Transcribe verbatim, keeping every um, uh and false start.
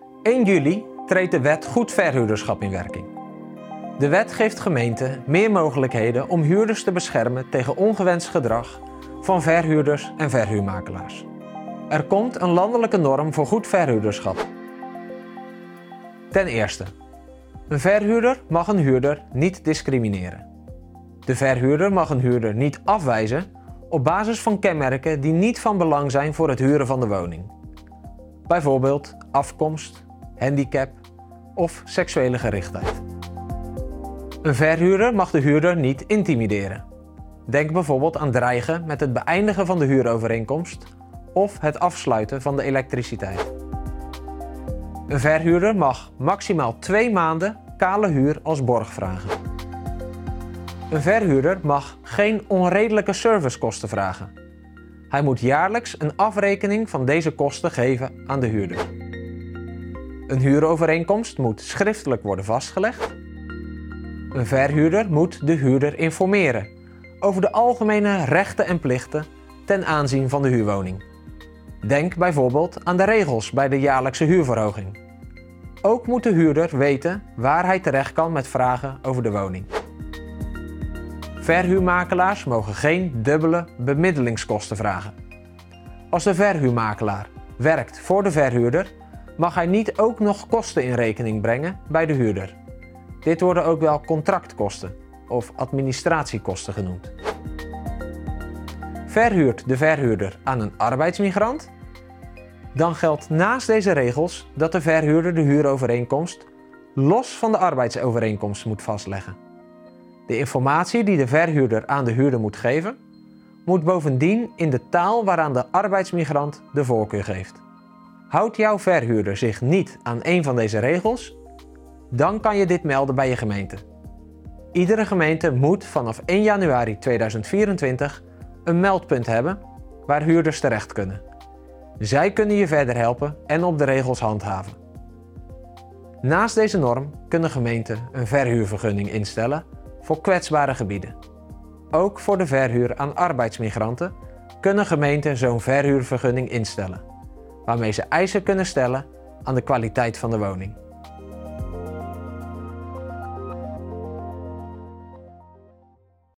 één juli treedt de wet Goed Verhuurderschap in werking. De wet geeft gemeenten meer mogelijkheden om huurders te beschermen tegen ongewenst gedrag van verhuurders en verhuurmakelaars. Er komt een landelijke norm voor goed verhuurderschap. Ten eerste, een verhuurder mag een huurder niet discrimineren. De verhuurder mag een huurder niet afwijzen op basis van kenmerken die niet van belang zijn voor het huren van de woning. Bijvoorbeeld afkomst, handicap of seksuele gerichtheid. Een verhuurder mag de huurder niet intimideren. Denk bijvoorbeeld aan dreigen met het beëindigen van de huurovereenkomst of het afsluiten van de elektriciteit. Een verhuurder mag maximaal twee maanden kale huur als borg vragen. Een verhuurder mag geen onredelijke servicekosten vragen. Hij moet jaarlijks een afrekening van deze kosten geven aan de huurder. Een huurovereenkomst moet schriftelijk worden vastgelegd. Een verhuurder moet de huurder informeren over de algemene rechten en plichten ten aanzien van de huurwoning. Denk bijvoorbeeld aan de regels bij de jaarlijkse huurverhoging. Ook moet de huurder weten waar hij terecht kan met vragen over de woning. Verhuurmakelaars mogen geen dubbele bemiddelingskosten vragen. Als de verhuurmakelaar werkt voor de verhuurder, mag hij niet ook nog kosten in rekening brengen bij de huurder. Dit worden ook wel contractkosten of administratiekosten genoemd. Verhuurt de verhuurder aan een arbeidsmigrant? Dan geldt naast deze regels dat de verhuurder de huurovereenkomst los van de arbeidsovereenkomst moet vastleggen. De informatie die de verhuurder aan de huurder moet geven, moet bovendien in de taal waaraan de arbeidsmigrant de voorkeur geeft. Houdt jouw verhuurder zich niet aan een van deze regels, dan kan je dit melden bij je gemeente. Iedere gemeente moet vanaf één januari tweeduizend vierentwintig een meldpunt hebben waar huurders terecht kunnen. Zij kunnen je verder helpen en op de regels handhaven. Naast deze norm kunnen gemeenten een verhuurvergunning instellen voor kwetsbare gebieden. Ook voor de verhuur aan arbeidsmigranten kunnen gemeenten zo'n verhuurvergunning instellen, waarmee ze eisen kunnen stellen aan de kwaliteit van de woning.